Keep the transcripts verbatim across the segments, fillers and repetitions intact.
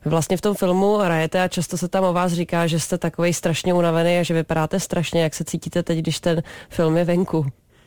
Vlastně v tom filmu hrajete a často se tam o vás říká, že jste takovej strašně unavený a že vypadáte strašně. Jak se cítíte teď, když ten film je venku?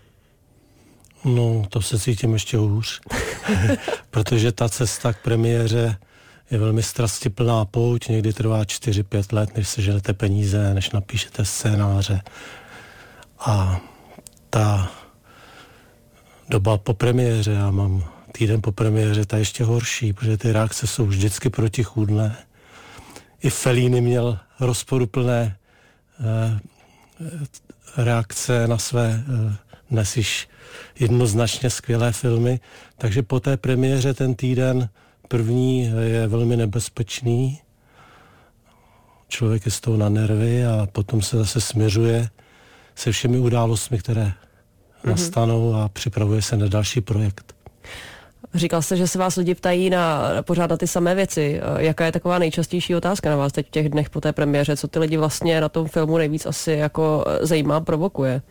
No, to se cítím ještě hůř, protože ta cesta k premiéře je velmi strastiplná pouť, někdy trvá čtyři pět let, než seženete peníze, než napíšete scénáře. A ta doba po premiéře, já mám týden po premiéře, ta je ještě horší, protože ty reakce jsou vždycky protichůdné. I Fellini měl rozporuplné eh, reakce na své eh, dnes již jednoznačně skvělé filmy, takže po té premiéře ten týden první je velmi nebezpečný. Člověk je z toho na nervy a potom se zase směřuje se všemi událostmi, které mm-hmm. nastanou a připravuje se na další projekt. Říkal jste, že se vás lidi ptají na pořád na ty samé věci. Jaká je taková nejčastější otázka na vás teď v těch dnech po té premiéře? Co ty lidi vlastně na tom filmu nejvíc asi jako zajímá, provokuje?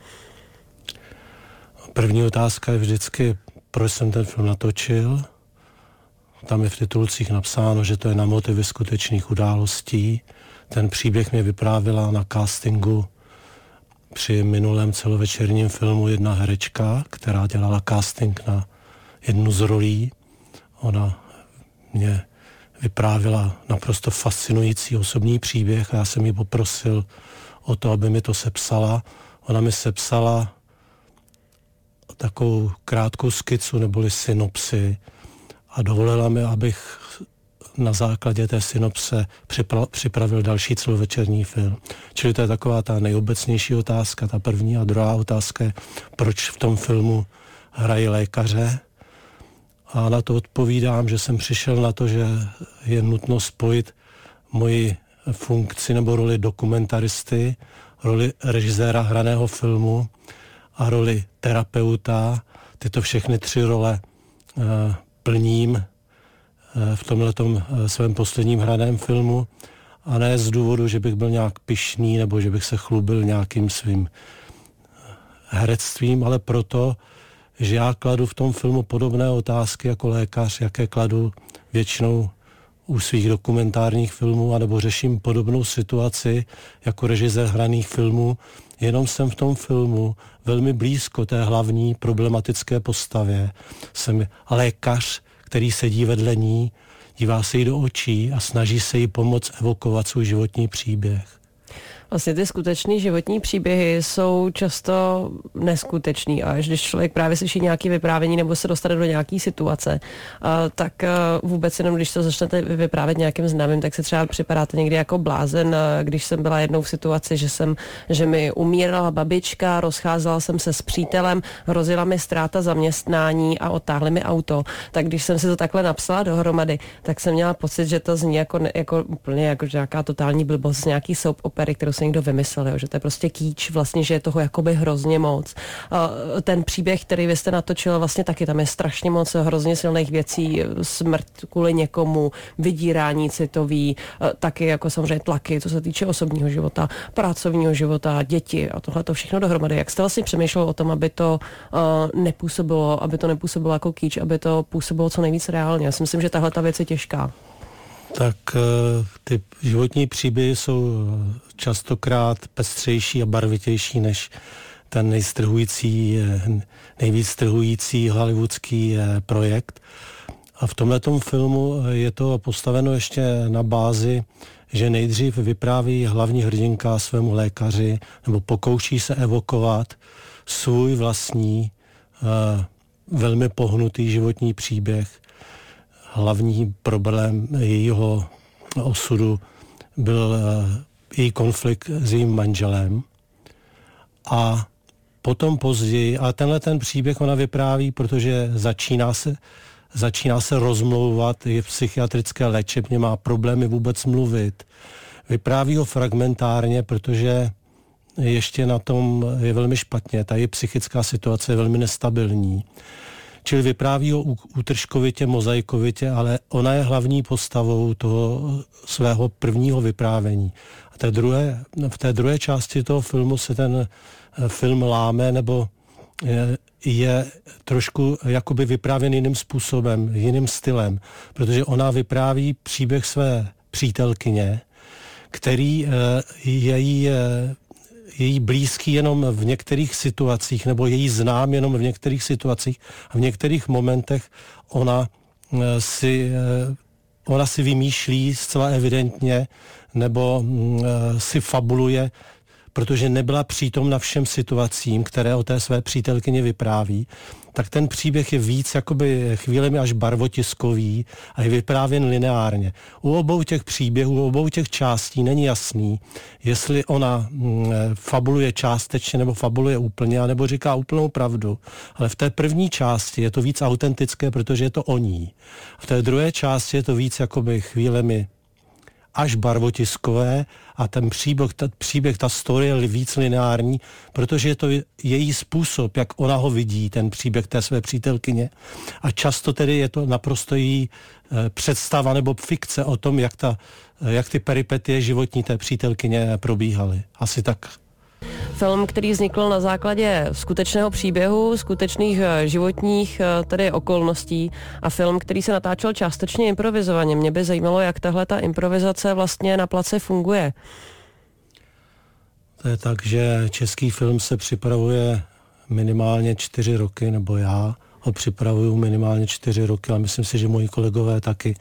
První otázka je vždycky, proč jsem ten film natočil. Tam je v titulcích napsáno, že to je na motivy skutečných událostí. Ten příběh mě vyprávila na castingu při minulém celovečerním filmu jedna herečka, která dělala casting na jednu z rolí. Ona mě vyprávila naprosto fascinující osobní příběh a já jsem ji poprosil o to, aby mi to sepsala. Ona mi sepsala takovou krátkou skicu neboli synopsi a dovolila mi, abych na základě té synopse připravil další celovečerní film. Čili to je taková ta nejobecnější otázka, ta první, a druhá otázka je, proč v tom filmu hrají lékaře. A na to odpovídám, že jsem přišel na to, že je nutno spojit moji funkci nebo roli dokumentaristy, roli režiséra hraného filmu a roli terapeuta. Tyto všechny tři role uh, plním uh, v tomhletom uh, svém posledním hraném filmu a ne z důvodu, že bych byl nějak pyšný nebo že bych se chlubil nějakým svým herectvím, ale proto, že já kladu v tom filmu podobné otázky jako lékař, jaké kladu většinou u svých dokumentárních filmů, anebo řeším podobnou situaci jako režisér hraných filmů, jenom jsem v tom filmu velmi blízko té hlavní problematické postavě. Jsem lékař, který sedí vedle ní, dívá se jí do očí a snaží se jí pomoct evokovat svůj životní příběh. Vlastně ty skutečný životní příběhy jsou často neskutečný a když člověk právě slyší nějaké vyprávění nebo se dostane do nějaké situace, tak vůbec jenom, když to začnete vyprávět nějakým známým, tak se třeba připadáte někdy jako blázen. Když jsem byla jednou v situaci, že jsem, že mi umírala babička, rozcházela jsem se s přítelem, hrozila mi ztráta zaměstnání a otáhli mi auto, tak když jsem si to takhle napsala dohromady, tak jsem měla pocit, že to zní jako, jako úplně jako nějaká totální blbost, nějaký soap opery, kterou někdo vymyslel, jo, že to je prostě kýč, vlastně, že je toho jakoby hrozně moc. Ten příběh, který vy jste natočil, vlastně taky tam je strašně moc hrozně silných věcí, smrt kvůli někomu, vydírání citový, taky jako samozřejmě tlaky, co se týče osobního života, pracovního života, děti a tohle to všechno dohromady. Jak jste vlastně přemýšlel o tom, aby to uh, nepůsobilo, aby to nepůsobilo jako kýč, aby to působilo co nejvíc reálně? Já si myslím, že tahle ta věc je těžká. Tak ty životní příběhy jsou častokrát pestřejší a barvitější než ten nejstrhující, nejvíc strhující hollywoodský projekt. A v tomhletom filmu je to postaveno ještě na bázi, že nejdřív vypráví hlavní hrdinka svému lékaři nebo pokouší se evokovat svůj vlastní velmi pohnutý životní příběh. Hlavní problém jejího osudu byl její konflikt s jejím manželem. A potom později, a tenhle ten příběh ona vypráví, protože začíná se, začíná se rozmlouvat, je v psychiatrické léčebně, má problémy vůbec mluvit. Vypráví ho fragmentárně, protože ještě na tom je velmi špatně. Ta její psychická situace je velmi nestabilní. Čili vypráví ho útržkovitě, mozaikovitě, ale ona je hlavní postavou toho svého prvního vyprávění. A té druhé, v té druhé části toho filmu se ten film láme, nebo je, je trošku jakoby vyprávěn jiným způsobem, jiným stylem, protože ona vypráví příběh své přítelkyně, který je jí, je jí blízký jenom v některých situacích, nebo je jí znám jenom v některých situacích a v některých momentech ona si, ona si vymýšlí zcela evidentně nebo si fabuluje, protože nebyla přítomna všem situacím, které o té své přítelkyni vypráví, tak ten příběh je víc jakoby chvílemi až barvotiskový a je vyprávěn lineárně. U obou těch příběhů, u obou těch částí není jasný, jestli ona mm, fabuluje částečně nebo fabuluje úplně, anebo říká úplnou pravdu. Ale v té první části je to víc autentické, protože je to o ní. V té druhé části je to víc jakoby chvílemi až barvotiskové a ten příběh, ta, příběh, ta story je víc lineární, protože je to její způsob, jak ona ho vidí, ten příběh té své přítelkyně. A často tedy je to naprosto její e, představa nebo fikce o tom, jak, ta, jak ty peripetie životní té přítelkyně probíhaly. Asi tak. Film, který vznikl na základě skutečného příběhu, skutečných životních tedy okolností a film, který se natáčel částečně improvizovaně. Mě by zajímalo, jak tahle ta improvizace vlastně na place funguje. To je tak, že český film se připravuje minimálně čtyři roky, nebo já ho připravuju minimálně čtyři roky, ale myslím si, že moji kolegové taky.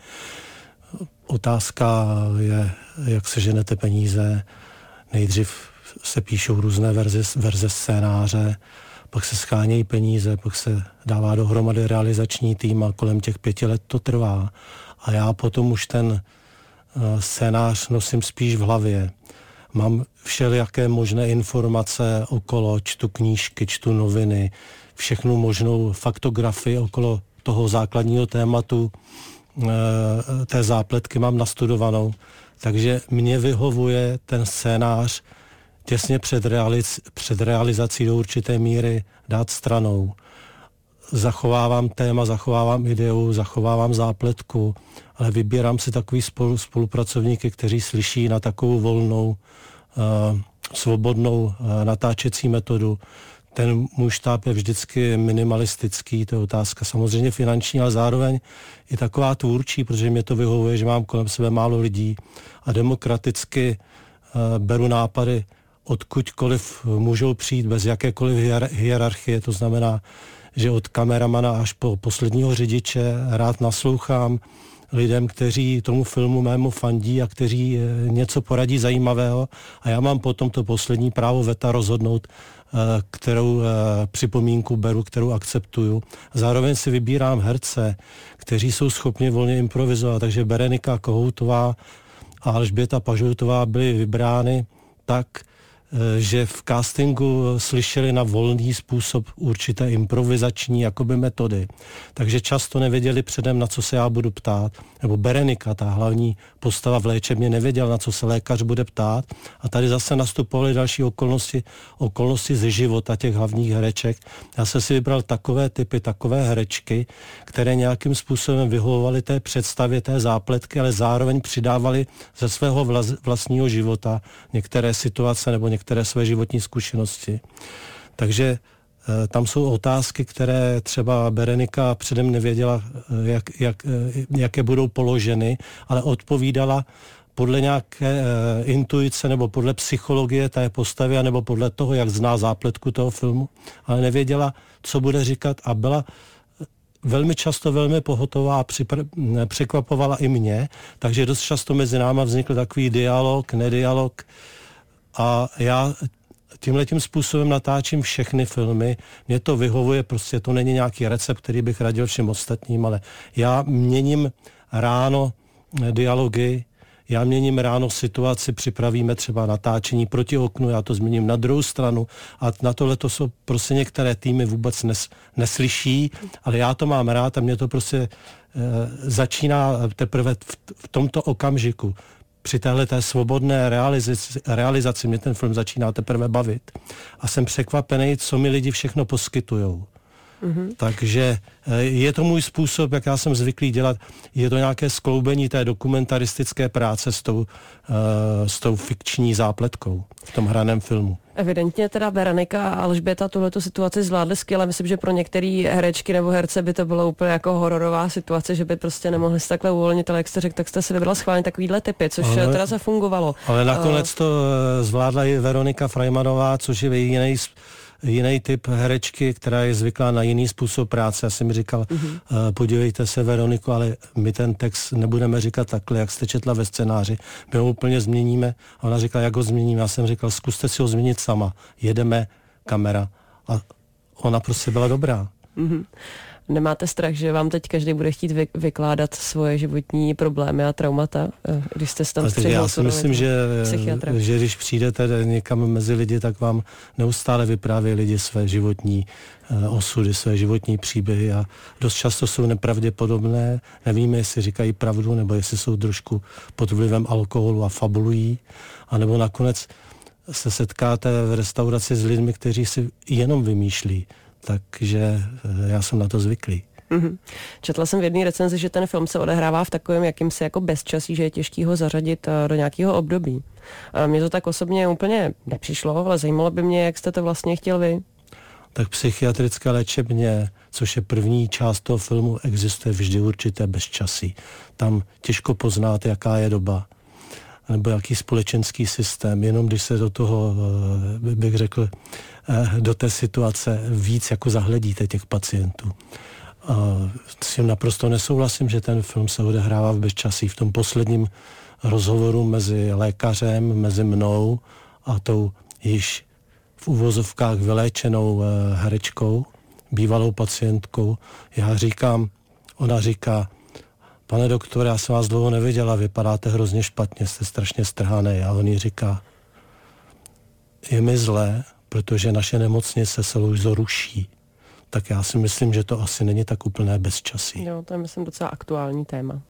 Otázka je, jak se ženete peníze. Nejdřív se píšou různé verze, verze scénáře, pak se schánějí peníze, pak se dává dohromady realizační tým a kolem těch pěti let to trvá. A já potom už ten scénář nosím spíš v hlavě. Mám všelijaké možné informace okolo, čtu knížky, čtu noviny, všechnu možnou faktografii okolo toho základního tématu, té zápletky mám nastudovanou. Takže mě vyhovuje ten scénář těsně před, realiz, před realizací do určité míry dát stranou. Zachovávám téma, zachovávám ideu, zachovávám zápletku, ale vybírám si takový spolu, spolupracovníky, kteří slyší na takovou volnou, uh, svobodnou uh, natáčecí metodu. Ten můj štáb je vždycky minimalistický, to je otázka samozřejmě finanční, ale zároveň i taková tvůrčí, protože mě to vyhovuje, že mám kolem sebe málo lidí a demokraticky uh, beru nápady odkudkoliv můžou přijít bez jakékoliv hierarchie, to znamená, že od kameramana až po posledního řidiče rád naslouchám lidem, kteří tomu filmu mému fandí a kteří něco poradí zajímavého a já mám potom to poslední právo veta rozhodnout, kterou připomínku beru, kterou akceptuju. Zároveň si vybírám herce, kteří jsou schopni volně improvizovat, takže Berenika Kohoutová a Alžběta Pažoutová byly vybrány tak, že v castingu slyšeli na volný způsob určité improvizační jakoby metody. Takže často nevěděli předem, na co se já budu ptát. Nebo Berenika, ta hlavní postava v léčebně, nevěděl, na co se lékař bude ptát. A tady zase nastupovaly další okolnosti, okolnosti ze života těch hlavních hereček. Já jsem si vybral takové typy, takové herečky, které nějakým způsobem vyhovovaly té představě, té zápletky, ale zároveň přidávaly ze svého vlastního života některé situace nebo některé své životní zkušenosti. Takže e, tam jsou otázky, které třeba Berenika předem nevěděla, jak, jak, jaké budou položeny, ale odpovídala podle nějaké e, intuice nebo podle psychologie té postavy nebo podle toho, jak zná zápletku toho filmu, ale nevěděla, co bude říkat a byla velmi často velmi pohotová a připr- překvapovala i mě, takže dost často mezi náma vznikl takový dialog, nedialog. A já tímhletím způsobem natáčím všechny filmy. Mně to vyhovuje, prostě to není nějaký recept, který bych radil všem ostatním, ale já měním ráno dialogy, já měním ráno situaci, připravíme třeba natáčení proti oknu, já to změním na druhou stranu a na tohle to jsou prostě některé týmy vůbec nes, neslyší, ale já to mám rád a mě to prostě e, začíná teprve v, v tomto okamžiku. Při téhleté svobodné realizaci, realizaci mě ten film začíná teprve bavit. A jsem překvapený, co mi lidi všechno poskytujou. Mm-hmm. Takže je to můj způsob, jak já jsem zvyklý dělat. Je to nějaké skloubení té dokumentaristické práce s tou, uh, s tou fikční zápletkou v tom hraném filmu. Evidentně teda Veronika a Alžběta tuhletu situaci zvládly skvěle. Myslím, že pro některé herečky nebo herce by to bylo úplně jako hororová situace, že by prostě nemohli se takhle uvolnit, ale jak jste řekl, tak jste si vybrala schválně takovýhle typy, což ale, teda zafungovalo. Ale nakonec to zvládla i Veronika Freimanová, což je jiný jiný typ herečky, která je zvyklá na jiný způsob práce. Já jsem mi říkal, mm-hmm. uh, podívejte se, Veroniku, ale my ten text nebudeme říkat takhle, jak jste četla ve scénáři. My ho úplně změníme. A ona říkala, jak ho změníme. Já jsem říkal, zkuste si ho změnit sama. Jedeme, kamera. A ona prostě byla dobrá. Mm-hmm. Nemáte strach, že vám teď každý bude chtít vy, vykládat svoje životní problémy a traumata, když jste tam střihl? Já si myslím, že, že když přijdete někam mezi lidi, tak vám neustále vypráví lidi své životní uh, osudy, své životní příběhy a dost často jsou nepravděpodobné. Nevíme, jestli říkají pravdu, nebo jestli jsou trošku pod vlivem alkoholu a fabulují, anebo nakonec se setkáte v restauraci s lidmi, kteří si jenom vymýšlí. Takže já jsem na to zvyklý. Mm-hmm. Četla jsem v jedné recenzi, že ten film se odehrává v takovém jakýmsi jako bezčasí, že je těžký ho zařadit do nějakého období. A mně to tak osobně úplně nepřišlo, ale zajímalo by mě, jak jste to vlastně chtěl vy. Tak psychiatrické léčebně, což je první část toho filmu, existuje vždy určité bezčasí. Tam těžko poznáte, jaká je doba nebo jaký společenský systém, jenom když se do toho, bych řekl, do té situace víc jako zahledíte těch pacientů. A s tím naprosto nesouhlasím, že ten film se odehrává v bezčasí. V tom posledním rozhovoru mezi lékařem, mezi mnou a tou již v uvozovkách vyléčenou herečkou, bývalou pacientkou, já říkám, ona říká, pane doktore, já jsem vás dlouho neviděla, vypadáte hrozně špatně, jste strašně strhaný. A on jí říká, je mi zlé, protože naše nemocnice se ruší. Tak já si myslím, že to asi není tak úplné bezčasí. Jo, to je myslím docela aktuální téma.